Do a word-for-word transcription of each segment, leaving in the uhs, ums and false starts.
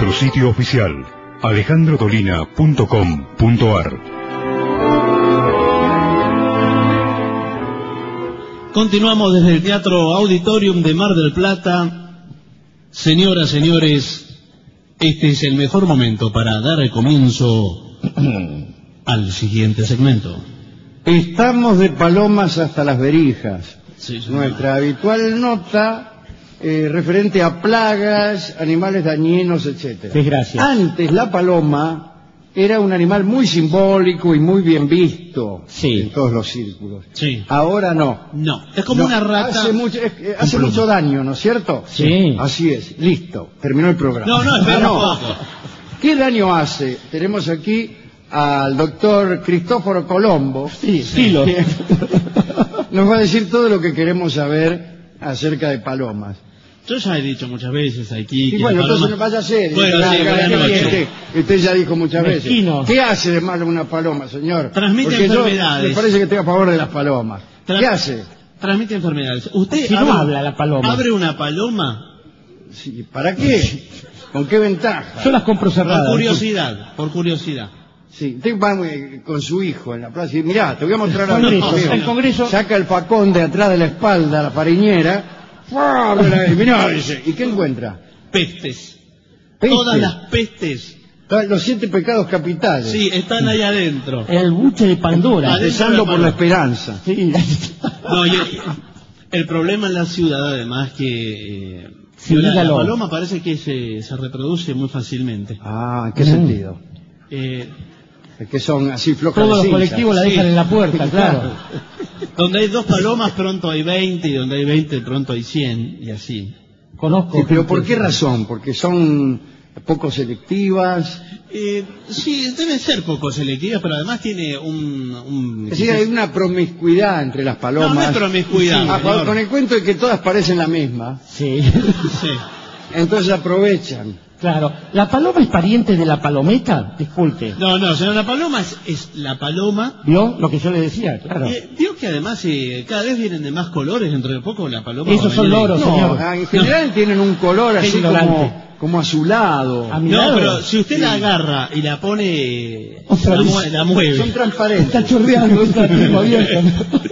nuestro sitio oficial alejandro dolina punto com punto ar. Continuamos desde el Teatro Auditorium de Mar del Plata. Señoras, señores, este es el mejor momento para dar el comienzo al siguiente segmento. Estamos de palomas hasta las verijas. Sí, Nuestra habitual nota eh, referente a plagas, animales dañinos, etcétera. Desgracias. Antes la paloma era un animal muy simbólico y muy bien visto Sí. en todos los círculos. Sí. Ahora no. No, es como No, una rata. Hace mucho, es- eh, hace pluma. mucho daño, ¿no es cierto? Sí. Así es. Listo. Terminó el programa. No, no, espera Ah, un poco. ¿Qué daño hace? Tenemos aquí al doctor Cristóforo Colombo. Sí, Filo. que nos va a decir todo lo que queremos saber acerca de palomas. Yo ya he dicho muchas veces aquí Y que bueno, la paloma... entonces vaya a ser. Bueno, sí, buenas noches. Usted, usted ya dijo muchas veces. Mezquino. ¿Qué hace de malo una paloma, señor? Transmite Porque yo- enfermedades. me parece que estoy a favor de las palomas. Tra- ¿Qué hace? Transmite enfermedades. Usted Si no abre- habla la paloma. abre una paloma Sí, ¿para qué? ¿Con qué ventaja? Yo las compro cerradas. por curiosidad, por curiosidad. Sí, usted va eh, con su hijo en la plaza y mirá, te voy a mostrar El algo. Congreso, el Congreso. Saca el facón de atrás de la espalda, la fariñera. ¡Fua! Y mirá, dice, ¿y qué encuentra? Pestes. Peste. Todas las pestes, Los siete pecados capitales. sí, están ahí adentro. El buche de Pandora. Adentro. Empezando por la esperanza. Sí. No, y el, el problema en la ciudad, además, que eh, Sí, la, la dígalo. paloma parece que se, se reproduce muy fácilmente. Ah, ¿en qué Mm. sentido? Eh, Es que son así flojas Todos de los cincha. colectivos la Sí. dejan en la puerta, claro. donde hay dos palomas, pronto hay veinte, y donde hay veinte, pronto hay cien, y así. Conozco. Sí, pero gente- ¿por qué razón? Porque son poco selectivas. Eh, sí, debe ser poco selectiva, pero además tiene un... un Es decir, hay una promiscuidad entre las palomas. No, no es promiscuidad, Ah, señor. con el cuento de que todas parecen la misma, Sí. Sí. entonces aprovechan. Claro. ¿La paloma es pariente de la palometa? Disculpe. No, no, señor, la paloma es, es la paloma. ¿Vio lo que yo le decía? Claro. Eh, Vio que además eh, cada vez vienen de más colores, dentro de poco la paloma... Esos va a son venir de- loros. No, señor. ah, en general tienen un color Qué así ignorante. como, como azulado. A mi No, lado. pero si usted la agarra y la pone... Otra La, vez. mue- la mueve. Son transparentes. Está chorreando, está tipo abierto.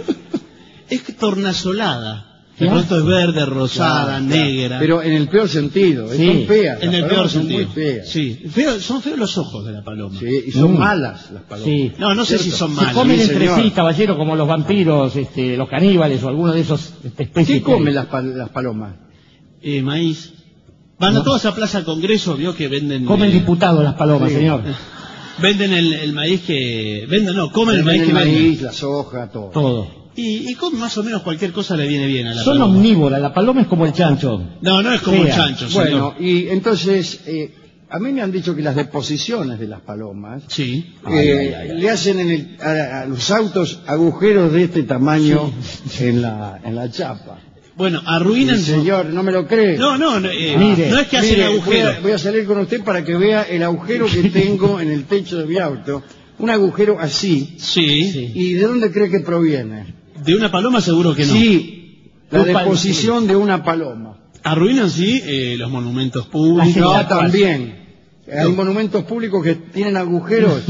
Es tornasolada. ¿Qué? De pronto es verde, rosada, Claro, negra. claro. Pero en el peor sentido. Sí, son feas. en las el peor palomas son sentido. muy feas. Sí, Feo- son feos los ojos de la paloma. Sí, y son Mm. malas las palomas. Sí. No, no sé si son Se malas. comen Sí, entre señor. sí, caballero, como los vampiros, este, los caníbales o alguno de esos este, especies. ¿Qué que hay. comen las, pal- las palomas? Eh, maíz. Van a todas a Plaza Congreso, vio que venden... Comen eh, diputados las palomas, Sí. señor. Venden el, el maíz que... Venden, no, comen el maíz el que venden. maíz, la soja, todo. Todo. Y, y comen más o menos cualquier cosa le viene bien a la Son paloma. omnívoras, la paloma es como el chancho. No, no es como Fea. un chancho, señor. Bueno, y entonces, eh, a mí me han dicho que las deposiciones de las palomas Sí. eh, le hacen en el- a, a los autos agujeros de este tamaño en, la, en la chapa. Bueno, arruinan... El señor, ¿no me lo cree? No, no, no, eh, Mire, no es que hacen Mire, agujero. Voy a, voy a salir con usted para que vea el agujero que tengo en el techo de mi auto. Un agujero así. Sí. Sí. ¿Y de dónde cree que proviene? De una paloma seguro que no. Sí, la Un pal- deposición de una paloma. Arruinan, sí, eh, los monumentos públicos. Las No, estatuas. también. Hay monumentos públicos que tienen agujeros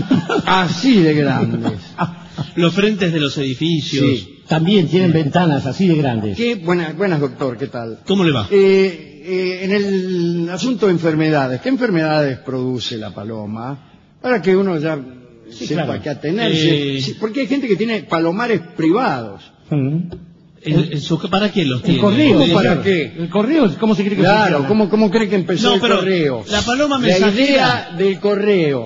así de grandes. Los frentes de los edificios. Sí. También tienen ventanas así de grandes. ¿Qué? Buenas, buenas, doctor, ¿qué tal? ¿Cómo le va? Eh, eh, en el asunto de enfermedades, ¿qué enfermedades produce la paloma? Para que uno ya Sí, sepa claro. qué atenerse. Eh. Sí, porque hay gente que tiene palomares privados. Mm. El- el- su- ¿Para qué los El tiene? correo. ¿Cómo para señor. qué? El correo, ¿cómo se cree que Claro, funciona? ¿cómo, ¿cómo cree que empezó No, el pero correo? la paloma La mensajera- idea del correo,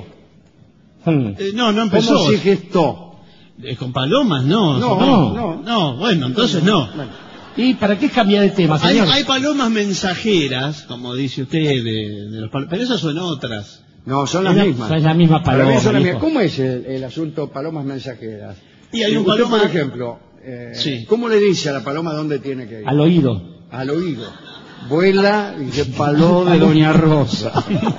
Mm. Eh, no, no empezó. ¿cómo se gestó? Eh, ¿Con palomas? No. No, no. no. No, bueno, entonces no. Bueno, ¿Y para qué cambiar de tema, Hay, señor? hay palomas mensajeras, como dice usted, de, de los pal- pero esas son otras. no, son las Es la- mismas. son la misma Para mí paloma, son las hijo. mismas. ¿Cómo es el, el asunto palomas mensajeras? Y hay un Usted, paloma- por ejemplo, eh, Sí. ¿cómo le dice a la paloma dónde tiene que ir? Al oído. Al oído. Vuela y dice paló de Doña Rosa.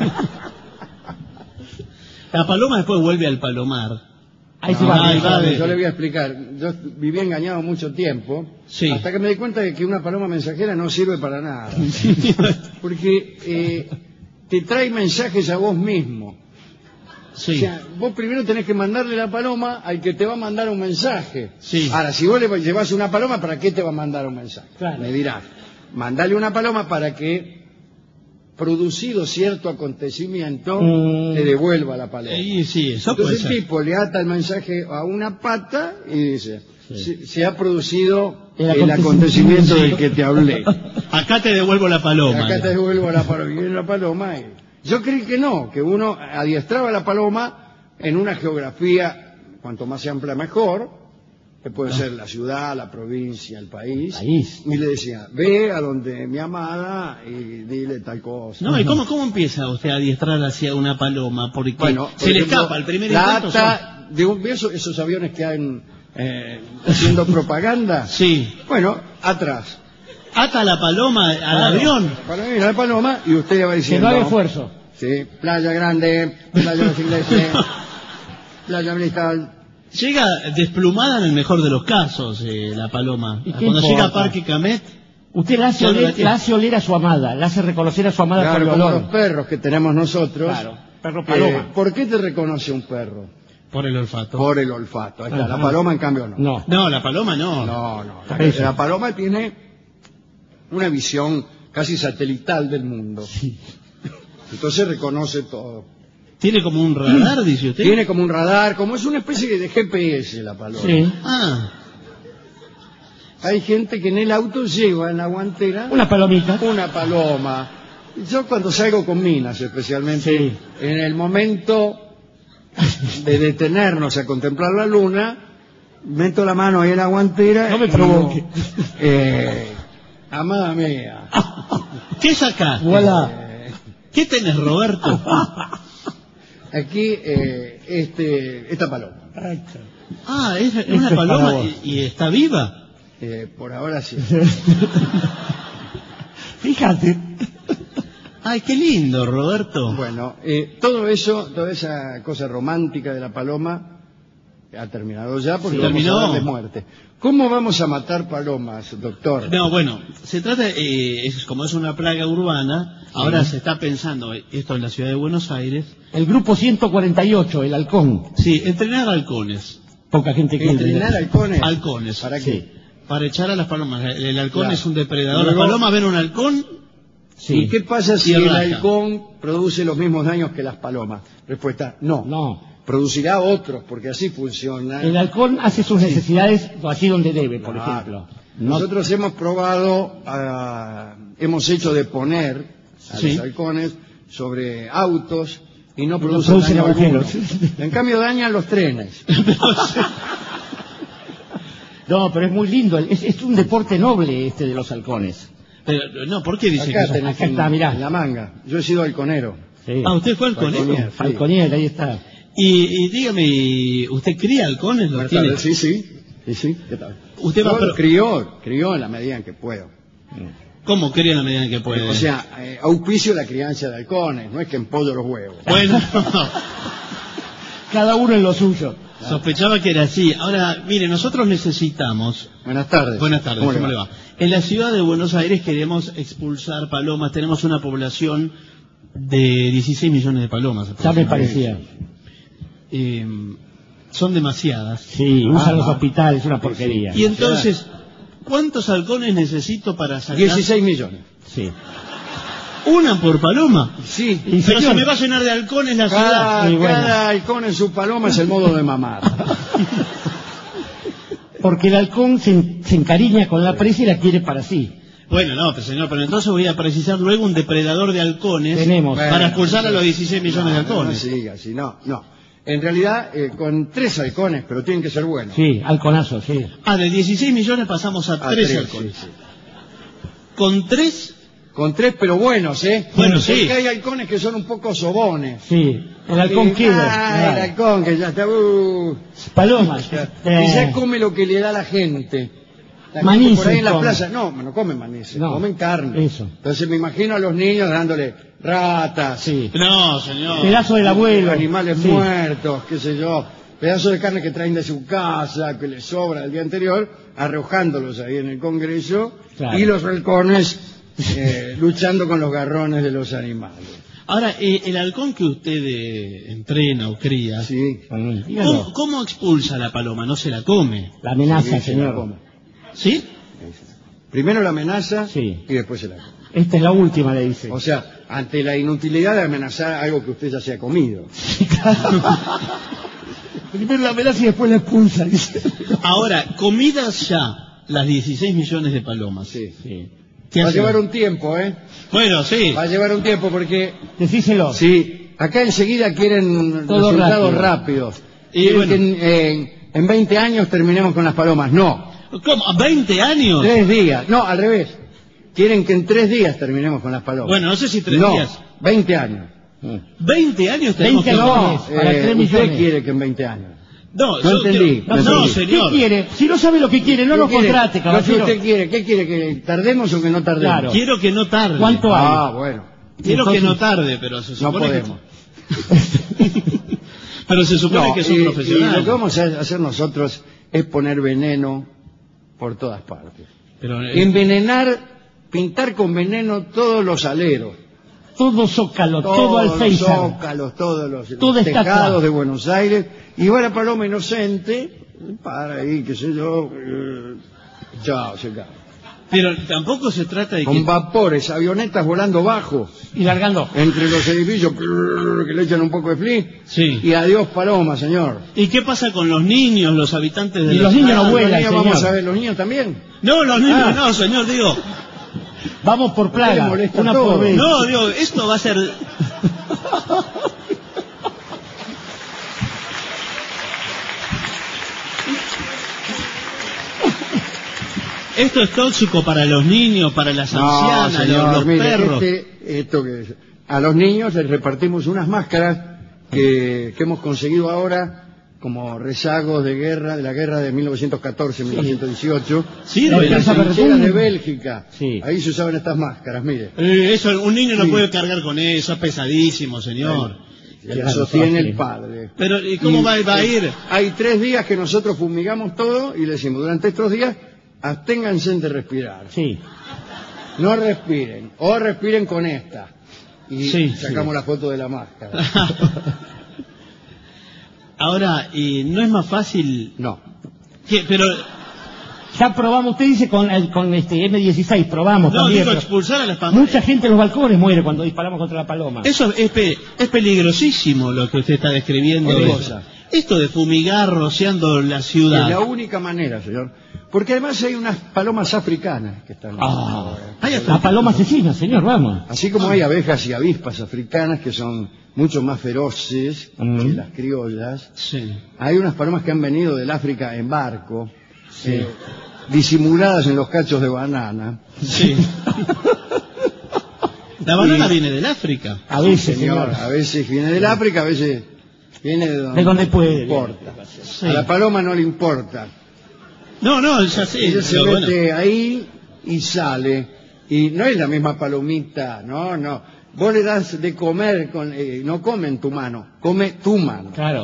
La paloma después vuelve al palomar. Ahí se No, va. ahí no, va, yo de- le voy a explicar. Yo viví engañado mucho tiempo, Sí. hasta que me di cuenta de que una paloma mensajera no sirve para nada. Porque eh, te trae mensajes a vos mismo. Sí. O sea, vos primero tenés que mandarle la paloma al que te va a mandar un mensaje. Sí. Ahora, si vos le llevas una paloma, ¿para qué te va a mandar un mensaje? Claro. Me dirás, mandale una paloma para que, producido cierto acontecimiento, Mm. te devuelva la paloma. Sí, sí, eso puede Entonces el ser. tipo le ata el mensaje a una pata y dice, Sí. se, se ha producido El el, acontecimiento. acontecimiento Sí. del que te hablé. Acá te devuelvo la Y paloma. acá te devuelvo la paloma. Y viene la paloma y... Yo creí que no, que uno adiestraba la paloma en una geografía, cuanto más amplia mejor, que puede ser la ciudad, la provincia, el país. País. Y le decía, ve a donde mi amada y dile tal cosa. No, ¿y cómo, cómo empieza usted a adiestrar hacia una paloma? Porque Bueno, por se le ejemplo, escapa el primer la intento. ata de un beso, esos aviones que han eh, haciendo propaganda. son- Sí. Bueno, atrás. Ata la paloma al Claro. avión. Para mí la paloma y usted va Que diciendo. no haga esfuerzo. Sí, Playa Grande, Playa de los Ingleses, Playa Bristal. Llega desplumada en el mejor de los casos, eh, la paloma. ¿Y qué Cuando llega a importa? Parque Camet, Usted la hace, Ya no la oler, tiene. la hace oler a su amada, la hace reconocer a su amada Claro, por el como olor. los perros que tenemos nosotros. Claro, perro Eh, paloma. ¿Por qué te reconoce un perro? por el olfato. Por el olfato. Ahí está. Ajá. La paloma, en cambio, no. No. No, la paloma no. No, no. La, Por eso. la paloma tiene una visión casi satelital del mundo. Sí. Entonces reconoce todo. Tiene como un radar, dice usted. Tiene como un radar, como es una especie de G P S la paloma. Sí. Ah, Hay gente que en el auto lleva en la guantera Una palomita. una paloma. Yo cuando salgo con minas, especialmente, Sí. en el momento de detenernos a contemplar la luna, meto la mano ahí en la guantera. No me y provoque. digo, eh, amada mía. ¿qué sacás? Voilà. eh, ¿Qué tenés, Roberto? aquí, eh, este, esta paloma. Ah, es Esto una es para paloma vos. y, y está viva. Eh, por ahora sí. Fíjate. Ay, qué lindo, Roberto. Bueno, eh, todo eso, toda esa cosa romántica de la paloma ha terminado ya porque Sí, vamos terminó. a darle muerte. ¿Cómo vamos a matar palomas, doctor? No, bueno, se trata, eh, es, como es una plaga urbana, ahora se está pensando, eh, esto en la ciudad de Buenos Aires, El grupo ciento cuarenta y ocho, el halcón. sí, entrenar halcones. Poca gente que ¿Entrenar halcones? Halcones. ¿Para Sí. qué? Para echar a las palomas. El, el halcón Claro. es un depredador. Luego- Las palomas ven un halcón. Sí. ¿Y qué pasa si Y el raja. halcón produce los mismos daños que las palomas? Respuesta, no. No. Producirá otros, porque así funciona. El halcón hace sus necesidades allí donde debe, por Claro. ejemplo. No- Nosotros hemos probado, ah, hemos hecho de poner a Sí. los halcones sobre autos y no No producen, producen daño alguno. agujeros. En cambio dañan los trenes. No, pero es muy lindo. Es, es un deporte noble este de los halcones. Pero, no, ¿por qué dice Acá que eso? tenés acá en- está, mirá. en la manga. Yo he sido halconero. Sí. Ah, ¿usted fue halconero? Halconier. Falconier, ahí está. Y, y dígame, ¿usted cría halcones? ¿Los Buenas tiene? tardes. Sí, sí. Sí, sí. ¿Qué tal? Usted va Yo pro- crió, crió en la medida en que puedo. ¿Cómo cría en la medida en que puede? O sea, eh, auspicio la crianza de halcones, no es que empollo los huevos. Bueno, Cada uno en lo suyo. sospechaba que era así. Ahora, mire, nosotros necesitamos... Buenas tardes. Buenas tardes, ¿Cómo ¿cómo, le le va? va? En la ciudad de Buenos Aires queremos expulsar palomas. Tenemos una población de dieciséis millones de palomas. Ya me parecía. Eh, son demasiadas. Sí, usan Ah, los ah. hospitales, una porquería. Y entonces, ¿cuántos halcones necesito para sacar? dieciséis millones. Sí. ¿Una por paloma? Sí. Y Pero señor, se me va a llenar de halcones la ciudad. Cada, Y bueno. cada halcón en su paloma es el modo de mamar. porque el halcón se, en- se encariña con la presa y la quiere para sí. Bueno, no, pero señor, pero entonces voy a precisar luego un depredador de halcones Tenemos. para Bueno, expulsar a los dieciséis millones de No, no halcones. siga así, no, no. En realidad, eh, con tres halcones, pero tienen que ser buenos. Sí, halconazo, sí. Ah, de dieciséis millones pasamos a, A tres tres, halcones. sí, sí. Con tres, Con tres, pero buenos, ¿eh? Bueno, sí. Porque hay halcones que son un poco sobones. Sí, el halcón Y, queda. ah, el claro. halcón que ya está... uh, Palomas. ya- eh, y ya come lo que le da la gente. La gente Manices por ahí en la comen. plaza, no, no comen manices, No, comen carne. eso. Entonces me imagino a los niños dándole ratas, Sí. no, señor. Pedazo del abuelo. animales Sí. muertos, qué sé yo, pedazos de carne que traen de su casa, que les sobra el día anterior, arrojándolos ahí en el Congreso, Claro. y los halcones eh, luchando con los garrones de los animales. Ahora, eh, el halcón que usted eh, entrena o cría, Sí. ¿cómo, cómo expulsa a la paloma? ¿No se la come? La amenaza, Sí, se la señor. come. ¿Sí? Primero la amenaza Sí. y después se la come. Esta es la última, le dice. O sea, ante la inutilidad de amenazar algo que usted ya se ha comido. Primero la amenaza y después la expulsa, dice. Ahora, comidas ya las dieciséis millones de palomas. Sí. Sí. ¿Qué Va a hace? llevar un tiempo, ¿eh? Bueno, sí. Va a llevar un tiempo porque Decíselo. sí, acá enseguida quieren Todo resultados rápido. rápidos. Y Quieren bueno. que en, en- en veinte años terminemos con las palomas. No, ¿Cómo? ¿veinte años? tres días. No, al revés. Quieren que en tres días terminemos con las palomas. Bueno, no sé si tres no, días. veinte años. ¿veinte años tenemos veinte que... años. No, para eh, tres usted millones. quiere que en veinte años. No, No yo entendí, quiero- no No, entendí. señor. ¿Qué quiere? Si no sabe lo que quiere, no ¿Qué lo quiere? contrate, Lo que caballero. usted quiere, ¿qué quiere? ¿Que tardemos o que no tardemos? Claro. Quiero que no tarde. ¿Cuánto hay? Ah, bueno. Quiero Entonces- que no tarde, pero se No supone podemos. que... pero se supone No, que es un y- y profesional. lo que vamos a hacer nosotros es poner veneno por todas partes. Pero, eh, Envenenar, pintar con veneno todos los aleros. Todo Zócalo, todo Todos los Alféizar. zócalos, todos los, los Toda tejados estatua. de Buenos Aires. Y va la paloma inocente, para ahí, qué sé yo. eh, chao, se cae. pero tampoco se trata de Con que... vapores, avionetas volando bajo, Y largando. entre los edificios, que le echan un poco de fli. Sí. Y adiós paloma, señor. ¿Y qué pasa con los niños, los habitantes de Y la los ciudad? niños no Ah, vuelan, los niños, señor. vamos a ver, los niños también. No, los niños Ah. no, señor, digo... Vamos por le plaga. molesta Una todo. por vez. No, digo, esto va a ser... Esto es tóxico para los niños, para las ancianas, no, señor, los, los mire, perros. este, esto que es- a los niños les repartimos unas máscaras que, que hemos conseguido ahora como rezagos de guerra, de la guerra de mil novecientos catorce mil novecientos dieciocho. Sí, La de Las Plaza verdad. trincheras Verdún. de Bélgica. Sí. Ahí se usaban estas máscaras, mire. Eh, eso, un niño no Sí. puede cargar con eso, es pesadísimo, señor. La Claro, sostiene fácil. el padre. Pero, ¿y cómo Y, va, va a eh, ir? Hay tres días que nosotros fumigamos todo y le decimos, durante estos días, absténganse de respirar. Sí. No respiren, o respiren con esta. Y Sí, sacamos la foto de la máscara. Ahora, ¿y no es más fácil? No. ¿Qué? Pero, Ya probamos, usted dice con, el- con este eme dieciséis, probamos no, también. digo pero expulsar a las palmas. mucha gente en los balcones muere cuando disparamos contra la paloma. Eso es, pe- es peligrosísimo lo que usted está describiendo. ¿Qué de- cosa? Esto de fumigar rociando la Es ciudad. la única manera, señor. Porque además hay unas palomas africanas que están... Ah, Hay hasta- la paloma asesina, señor, vamos. Así como hay abejas y avispas africanas que son mucho más feroces Mm. que las criollas, Sí. hay unas palomas que han venido del África en barco, eh, disimuladas en los cachos de banana. Sí. La banana Y- viene del África. A veces, Señor, señor. a veces viene del África, a veces viene de donde, De donde puede, no importa. Sí. A la paloma no le importa. No, no, ya sé. Ella se pero mete bueno. ahí y sale. Y no es la misma palomita, no, no. Vos le das de comer, con, eh, no come en tu mano, come tu mano. Claro.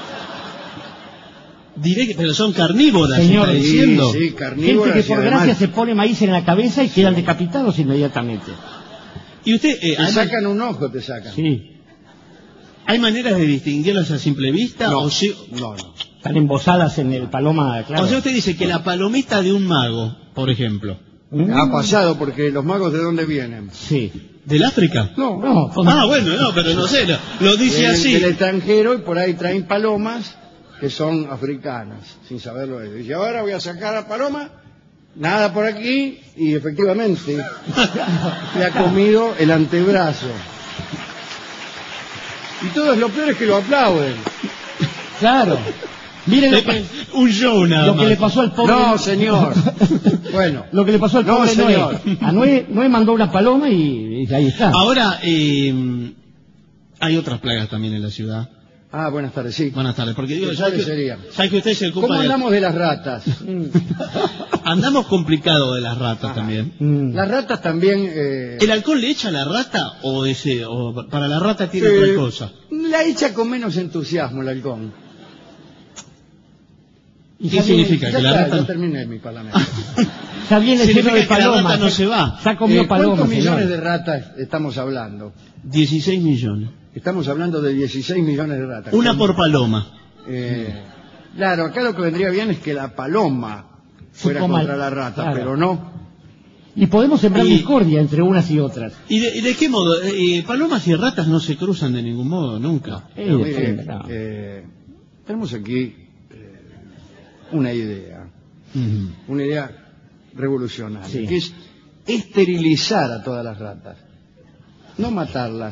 Diré que, pero son carnívoras, Señor, está Sí, diciendo. sí, Gente carnívoras que y por además gracia se pone maíz en la cabeza y quedan decapitados inmediatamente. Y usted, eh, te hay, sacan un ojo, te sacan. Sí. ¿hay maneras de distinguirlas a simple vista? No, O, si- no, no. Están embosadas en el paloma, claro. o sea, usted dice que la palomita de un mago, por ejemplo, ¿Mm? Ha pasado porque los magos de dónde vienen. Sí. ¿del África? No, No, son- Ah, bueno, no, pero no sé, lo, lo dice Vienen así. del extranjero y por ahí traen palomas que son africanas, sin saberlo ellos. Y ahora voy a sacar a paloma, nada por aquí, y efectivamente le ha comido el antebrazo. Y todo es lo peor es que lo aplauden. Claro. Miren lo que, Un show nada lo que más. le pasó al pobre. No, señor. Bueno, Lo que le pasó al No, pobre señor. Noé. A Noé, Noé mandó una paloma y, y ahí está. Ahora, eh, hay otras plagas también en la ciudad. ah, buenas tardes, sí. Buenas tardes, porque digo, ¿Qué ya tales que, serían? ya que usted se ocupa ¿Cómo de... andamos de las ratas? Andamos complicados de las ratas Ah. también. Mm. Las ratas también... eh, ¿El alcohol le echa a la rata o ese o para la rata tiene eh, otra cosa? La echa con menos entusiasmo el halcón. Y ¿Qué ya significa? Ya Que la está, rata... ya terminé mi parlamento. Ya viene Significa lleno de que la palomas. rata no se va. Ya comió Eh, palomas, ¿Cuántos señor. millones de ratas estamos hablando? dieciséis millones. Estamos hablando de dieciséis millones de ratas. Una por paloma. Eh, claro, acá lo que vendría bien es que la paloma fuera coma- contra la rata, claro. pero no. Y podemos sembrar Y- discordia entre unas y otras. ¿Y de, y de qué modo? Eh, palomas y ratas no se cruzan de ningún modo, nunca. Eh, Pero mire, no. eh, tenemos aquí eh, una idea, Ujú. una idea revolucionaria, Sí. que es esterilizar a todas las ratas, no matarlas,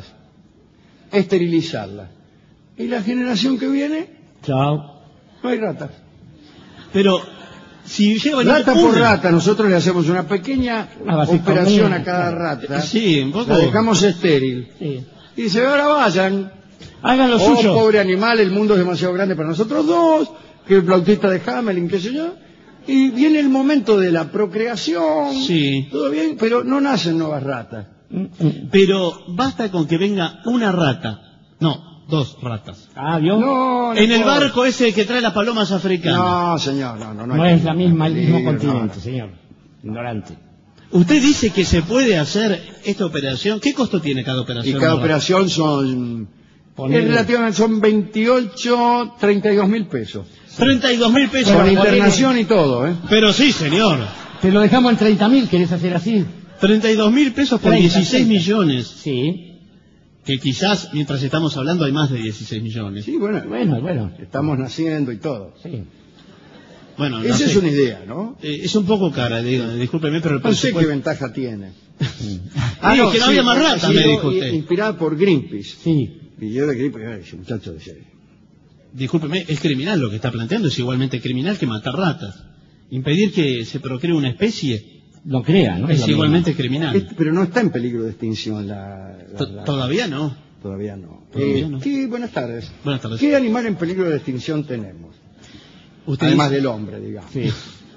esterilizarlas. Y la generación que viene, Chao. no hay ratas. Pero si llega a venir Rata por una- rata, nosotros le hacemos una pequeña Una vasectomía, operación a cada claro. rata, Sí, un poco. la dejamos estéril. Sí. Y dice, ahora vayan. Hagan lo Oh, suyo. pobre animal, el mundo es demasiado grande para nosotros dos, que el flautista de Hamelin, qué sé yo. Y viene el momento de la procreación. Sí. Todo bien, pero no nacen nuevas ratas. Mm, mm. Pero basta con que venga una rata. No, dos ratas. Ah, ¿vio? No, no En el importa. barco ese que trae las palomas africanas. No, señor, no, no. No, No hay es la misma, el mismo peligro, continente, no. señor. Ignorante. Usted dice que se puede hacer esta operación. ¿Qué costo tiene cada Y operación? cada de rata? operación son... Ponele- Es relativamente, son veintiocho, treinta y dos mil pesos. treinta y dos mil pesos. Con Pero internación y todo, ¿eh? Pero sí, señor. Te lo dejamos en treinta mil, ¿querés hacer así? treinta y dos mil pesos por treinta, dieciséis treinta. millones. Sí. Que quizás, mientras estamos hablando, hay más de dieciséis millones. Sí, bueno, Bueno, bueno. estamos naciendo y todo. Sí. Bueno, no Esa sé. es una idea, ¿no? Eh, es un poco cara, digo, discúlpeme, pero el No sé qué presupuesto... ventaja tiene. Ah, no, que no había más ha ratas, me sido dijo usted. Inspirada por Greenpeace. Sí. Y yo de Greenpeace, ay, ese muchacho dice, Discúlpeme, es criminal lo que está planteando, es igualmente criminal que matar ratas. Impedir que se procree una especie No crea, ¿no? es lo mismo. igualmente criminal. "Este- pero no está en peligro de extinción la... la- To- la- Todavía no. Todavía no. Todavía Eh, no. ¿qué- buenas tardes. Buenas tardes. ¿Qué animal en peligro de extinción tenemos? Usted Además dice- del hombre, digamos. Sí.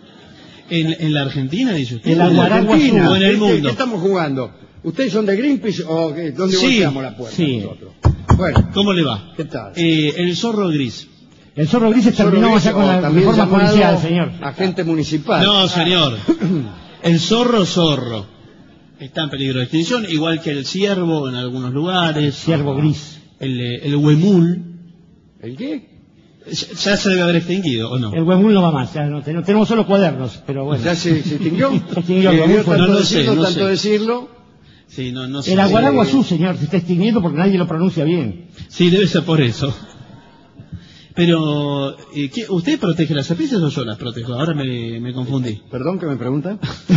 en, en la Argentina, dice usted. En la o guarangua Argentina, azul. o en el ¿Qué- mundo. ¿Qué estamos jugando? ¿Ustedes son de Greenpeace o qué? ¿Dónde Sí, volteamos la puerta sí. nosotros? Bueno, ¿Cómo le va? ¿qué tal? Eh, el zorro gris. El zorro gris se terminó Zorro ya gris, con o la también reforma llamado policial, señor. Agente municipal. No, señor. El zorro zorro. Está en peligro de extinción, igual que el ciervo en algunos lugares. Ciervo gris. El, eh, el huemul. ¿El qué? Ya se debe haber extinguido, ¿o no? El huemul no va más, ya no, ten- tenemos solo cuadernos, pero bueno. ¿Ya se, se extinguió? Se extinguió, Eh, lo vio muy fuerte. tanto No lo sé, decirlo, no tanto sé. decirlo. Sí, no, no sé. El aguaragua Sí. azul, señor, se está extinguiendo porque nadie lo pronuncia bien. Sí, debe ser por eso. Pero, eh, ¿qué- ¿usted protege las especies o yo las protejo? Ahora me, me confundí. ¿Perdón que me preguntan?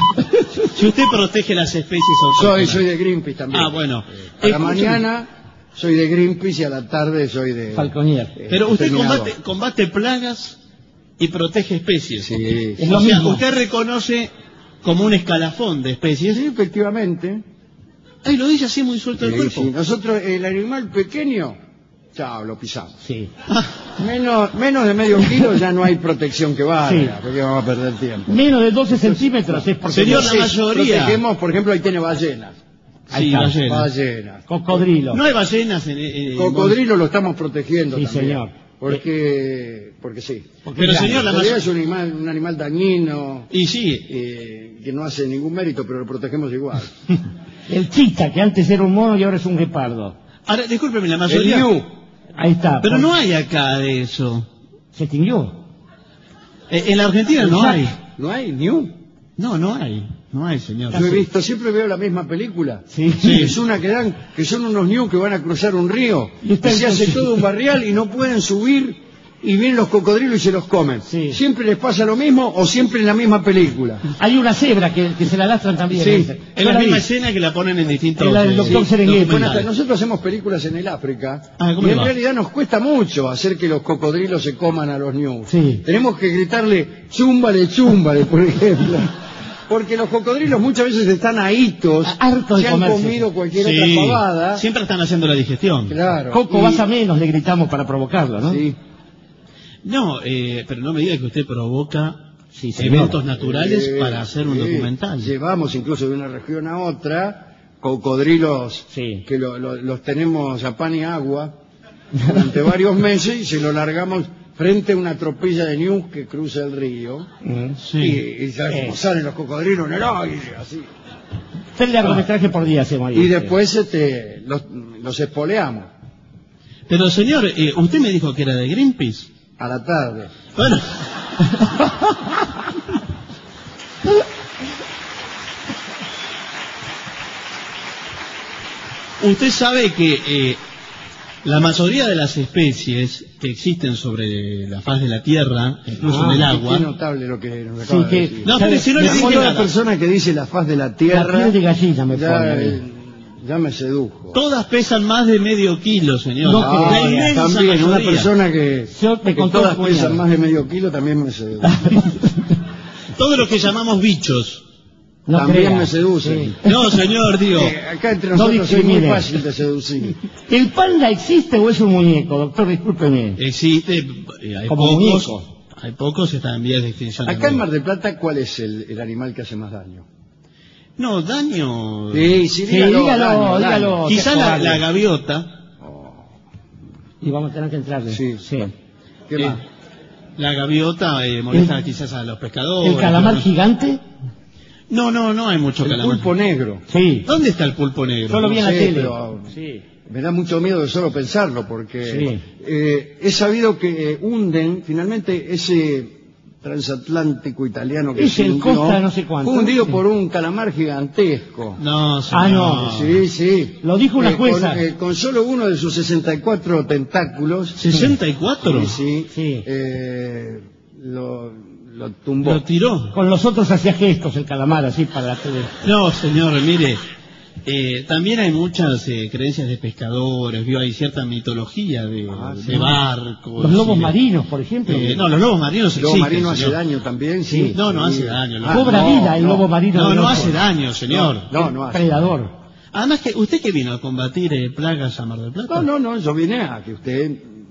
Si usted protege las especies Soy, autóctonas. soy de Greenpeace también. Ah, bueno. A la Escúcheme. mañana soy de Greenpeace y a la tarde soy de... Falconier. eh, Pero usted exterminador. combate, combate plagas y protege especies. Sí, Es sí, lo O sea, mismo. usted reconoce como un escalafón de especies. sí, efectivamente. Ay, lo dice así muy suelto del Sí, cuerpo. sí. Nosotros, el animal pequeño, chao, lo pisamos. Sí. Menos, menos de medio kilo ya no hay protección que valga, Sí. porque vamos a perder tiempo. Menos de doce centímetros es porque... Señor, la Sí, mayoría. Protegemos, por ejemplo, ahí tiene ballenas. Ahí Sí, está. ballena. Ballenas. Cocodrilo. No hay ballenas en... en- Cocodrilo lo estamos protegiendo Sí, también. señor. Porque, porque sí. Porque Pero, ya- señor, la En realidad mayo- es un animal, un animal dañino, Y sí, eh, que no hace ningún mérito, pero lo protegemos igual. El chita, que antes era un mono y ahora es un guepardo. ahora, discúlpeme, la El mayoría... ñu, Ahí está. Pero por- no hay acá de eso. Se extinguió. Eh, En la Argentina no hay. ¿no hay ñu? No, no hay. No hay, señor. Yo he visto, siempre veo la misma película. Sí. Es una que dan, que son unos ñu que van a cruzar un río, Y y usted se hace entonces- todo un barrial y no pueden subir, y vienen los cocodrilos y se los comen. Sí. ¿Siempre les pasa lo mismo o siempre en la misma película? Hay una cebra que, que se la lastran también. Sí. esa. Es Yo la la misma vi. escena que la ponen en distintos... Es la del eh, doctor sí, Serengeti. Bueno, documentales. hasta nosotros hacemos películas en el África Ah, ¿cómo y le en va? realidad nos cuesta mucho hacer que los cocodrilos se coman a los ñu. Sí. Tenemos que gritarle chúmbale, chúmbale, por ejemplo. Porque los cocodrilos muchas veces están ahitos, Hartos de se han comerse. comido cualquier Sí, otra pavada. siempre están haciendo la digestión. Claro. Coco, y- vas a menos, le gritamos para provocarlo, ¿no? Sí. No, eh, pero no me diga que usted provoca Sí, señor. eventos naturales Eh, para hacer un sí. documental. Llevamos incluso de una región a otra cocodrilos Sí. que lo- lo- los tenemos a pan y agua durante varios meses y se lo largamos frente a una tropilla de ñus que cruza el río. Mm. Sí. Y, y ya Eh. como salen los cocodrilos en el aire, así. Tres largometrajes por día hacemos ahí. Y después este, los, los espoleamos Pero señor, eh, usted me dijo que era de Greenpeace. a la tarde. Bueno. Usted sabe que eh, la mayoría de las especies que existen sobre la faz de la Tierra, incluso Ah, en el qué- agua... Qué notable lo que nos Sí, acaba de que- decir. No, pero si no le Me dije acuerdo de la nada. persona que dice la faz de la La tierra. piel de gallina me ya, pone. eh, ya me sedujo. Todas pesan más de medio kilo, señor. No, la Ah, inmensa también una mayoría. persona que, Yo me que contó todas un pesan cuñado. más de medio kilo también me sedujo. Todo lo que llamamos bichos. No también crea. me seduce. Sí. No, señor, digo. Eh, acá entre No nosotros es muy discrimine. fácil de seducir. ¿El panda existe o es un muñeco, doctor? Discúlpeme. Existe, eh, hay Como pocos, muñeco. hay pocos, están en vías de extinción. Acá en también. Mar del Plata, ¿cuál es el, el animal que hace más daño? No, daño. Sí, sí, Sí, dígalo, dígalo, daño, dígalo. daño. Quizá qué la, probable. la gaviota, Y vamos a tener que entrarle. Sí. Sí. ¿Qué eh, más? la gaviota eh, molesta El- quizás a los pescadores. ¿El calamar ¿no? gigante? No, no, no hay mucho El calamar. pulpo negro. Sí. ¿Dónde está el pulpo negro? Yo lo vi en No la sé, tele. pero- Sí. Me da mucho miedo de solo pensarlo, porque Sí. eh, he sabido que eh, hunden finalmente ese transatlántico italiano que Es se el hundió, Costa no sé cuánto. fue hundido Sí. por un calamar gigantesco. No, señor. Ah, no. Sí, sí. Lo dijo una Eh, jueza. Con, eh, con solo uno de sus sesenta y cuatro tentáculos. ¿sesenta y cuatro? Sí, sí. Sí. eh, lo, lo tumbó. ¿Lo tiró? Con los otros hacía gestos el calamar, así para la tele. No, señor, mire, eh, también hay muchas eh, creencias de pescadores, vio, hay cierta mitología de, Ah, sí. de barcos. Los lobos y de- marinos, por ejemplo. eh, no, los lobos marinos El lobo existen, marino hace señor. daño también, sí. No, no Sí. hace daño. no. Ah, Cobra no, vida el no. lobo marino. No, del no oso. hace daño, señor. No, no hace. Predador. Además que, ¿usted qué vino a combatir eh, plagas a Mar del Plata? No, no, no, yo vine a que usted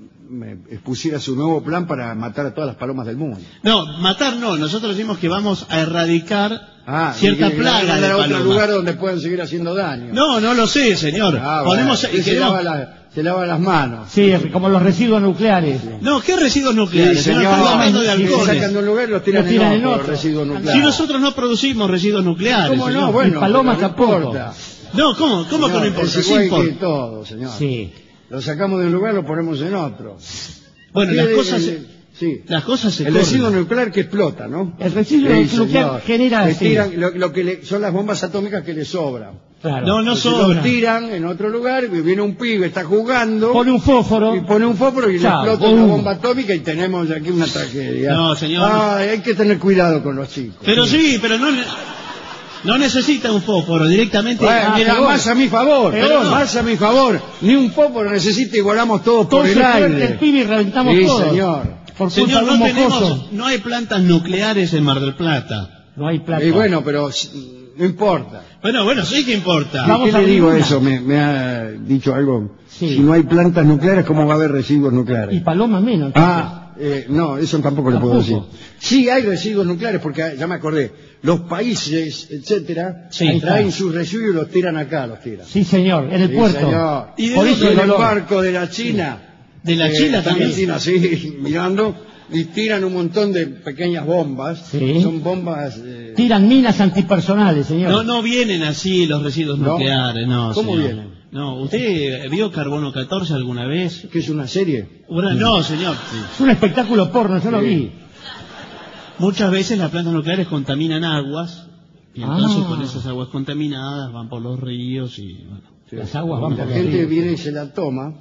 me expusiera su nuevo plan para matar a todas las palomas del mundo. No, matar no, nosotros decimos que vamos a erradicar Ah, cierta y que- que plaga van a de dar a otro palomas. lugar donde puedan seguir haciendo daño. No, no lo sé, señor. Ah, bueno, Ponemos, usted se, queremos- lava la- se lava las manos. Sí, como los residuos nucleares. No, ¿qué residuos Sí, nucleares? señor. Estamos hablando de Si se halcones. sacan de un lugar y los tiran, Los tiran en en otro, otro. los residuos Si nucleares. nosotros no producimos residuos nucleares, ¿Cómo señor. no? Bueno, Y palomas pero no tampoco. importa. No, ¿cómo? ¿Cómo que no importa? Es Sí igual importa. que todo, señor. Sí. Lo sacamos de un lugar, lo ponemos en otro. Bueno, Sí, las el- cosas, el- sí. las cosas se El corren. residuo nuclear que explota, ¿no? El residuo Sí, nuclear señor. genera... Le sí. tiran- lo, lo que le- son las bombas atómicas que le sobran. Claro. No, no Entonces sobra. lo tiran en otro lugar, y viene un pibe, está jugando, Pone un fósforo. y pone un fósforo y le Chao, explota una boom. bomba atómica y tenemos aquí una tragedia. No, señor. Ay, hay que tener cuidado con los chicos. Pero sí, pero no, ne- no necesita un fósforo, directamente... Bueno, Ah, mira, peor. más a mi favor, Peor. más a mi favor. Ni un fósforo necesita y volamos todos por Entonces el suelta aire. el pibe y reventamos Sí, todo. señor. Por culpa Señor, de no un tenemos, mocoso. no hay plantas nucleares en Mar del Plata. No hay plata. Y bueno, pero s- no importa. Bueno, bueno, sí que importa. Vamos ¿Qué a le abrir digo una. eso? Me, me ha dicho algo. Sí. Si no hay plantas nucleares, ¿cómo va a haber residuos Y nucleares? palomas menos. entonces. Ah, eh, no, eso tampoco le puedo decir. Tampoco. Sí hay residuos nucleares, porque ah, ya me acordé. Los países, etcétera, Sí, traen está. sus residuos y los tiran acá, los tiran. Sí, señor, en el Sí, puerto. señor. ¿Y de Por dónde eso en el el olor? barco de la China. ¿De la eh, China están también? en China, sí, mirando, y tiran un montón de pequeñas bombas. Sí. Son bombas... eh, Tiran minas antipersonales, señor. No, no vienen así los residuos ¿No? nucleares, no. ¿Cómo señor. vienen? No, ¿usted vio Carbono catorce alguna vez? ¿Qué es una serie? Una- no, señor. Es un espectáculo porno, yo lo Sí. vi. Muchas veces las plantas nucleares contaminan aguas y entonces Ah. con esas aguas contaminadas van por los ríos y bueno. Sí. Las aguas van La por los gente ríos. viene y se la toma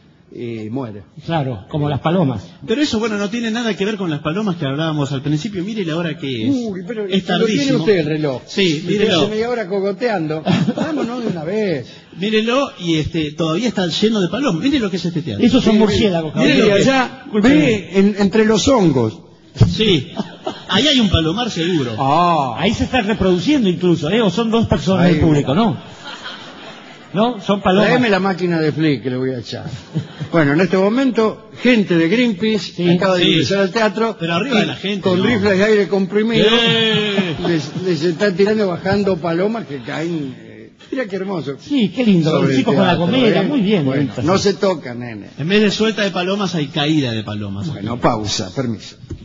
y muere. Claro, como las palomas. Pero eso, bueno, no tiene nada que ver con las palomas que hablábamos al principio. Mire la hora que es. Uy, pero es lo tiene tardísimo. usted el reloj. Sí, Desde mírelo. hace media hora cogoteando. Vámonos de una vez. Mírelo y este todavía está lleno de palomas. Mire lo que es este teatro. Esos son Sí, murciélagos, mire, caballero. mire, allá ve en- entre los hongos. Sí. Ahí hay un palomar seguro. Ah, Ahí se está reproduciendo incluso, ¿eh? O son dos personas Ahí, del público, ¿no? ¿No? Son palomas. Tráeme la máquina de Flick que le voy a echar. Bueno, en este momento, gente de Greenpeace Sí, acaba de sí. ingresar al teatro. Pero arriba y de la gente, con no. rifles de aire comprimido. ¡Eh! Les, les están tirando bajando palomas que caen eh, Mira qué hermoso. Sí, qué lindo. Los Sobre el chicos con la teatro, gomera, ¿eh? muy bien. Bueno, Evita, no sí. se toca, nene. En vez de suelta de palomas hay caída de palomas. Bueno, pausa, permiso.